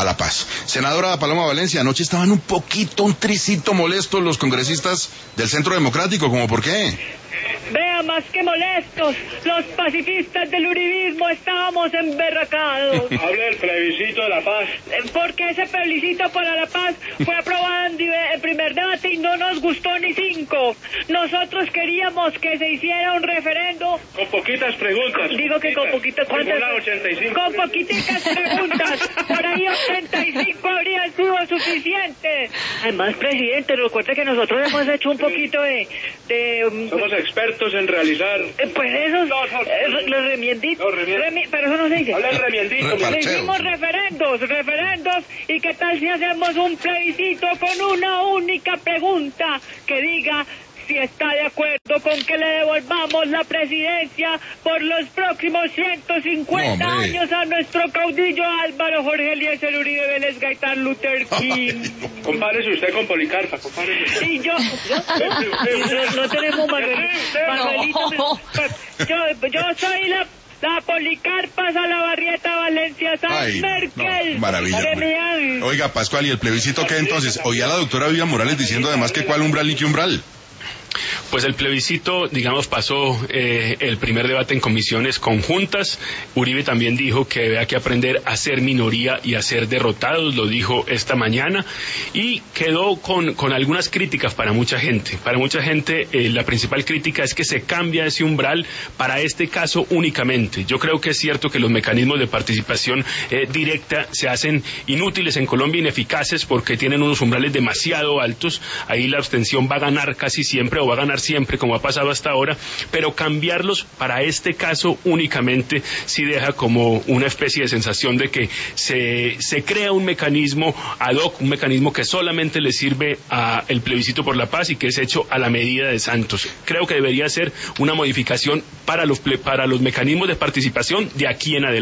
a la paz. Senadora Paloma Valencia, anoche estaban un tricito molestos los congresistas del Centro Democrático, ¿cómo por qué? Vea, más que molestos, los pacifistas del uribismo estábamos emberracados. Hable del plebiscito de la paz. Porque ese plebiscito para la paz fue aprobado en primer debate y no nos gustó ni 5. Nosotros queríamos que se hiciera un referendo. Con poquitas preguntas. Digo que con poquitas. ¿Cuántas? 85. Con poquitas preguntas. Por ahí 85 habrían sido suficientes. Además, presidente, recuerde que nosotros hemos hecho un poquito de Somos expertos en realizar... pues esos, los remienditos, pero eso no se dice. Habla el remiendito. Hicimos referendos, y qué tal si hacemos un plebiscito con una única pregunta que diga si está de acuerdo con que le devolvamos la presidencia por los próximos 150 años a nuestro caudillo Álvaro Jorge Eliezer Uribe Vélez Gaitán Luther King. Compárese usted con Policarpa, compárese usted. Y yo no tenemos Manuelito. Yo soy la Policarpa Salabarrieta Valencia San Merkel. No, maravilla. Oiga, Pascual, ¿y el plebiscito qué entonces? Oía la doctora Vivian Morales diciendo además que cuál umbral y qué umbral. Pues el plebiscito, digamos, pasó el primer debate en comisiones conjuntas. Uribe también dijo que había que aprender a ser minoría y a ser derrotados, lo dijo esta mañana, y quedó con algunas críticas para mucha gente. Para mucha gente la principal crítica es que se cambia ese umbral para este caso únicamente. Yo creo que es cierto que los mecanismos de participación directa se hacen inútiles en Colombia, ineficaces, porque tienen unos umbrales demasiado altos. Ahí la abstención va a ganar casi siempre, o va a ganar siempre, como ha pasado hasta ahora, pero cambiarlos para este caso únicamente sí deja como una especie de sensación de que se crea un mecanismo ad hoc, un mecanismo que solamente le sirve a el plebiscito por la paz y que es hecho a la medida de Santos. Creo que debería ser una modificación para los mecanismos de participación de aquí en adelante.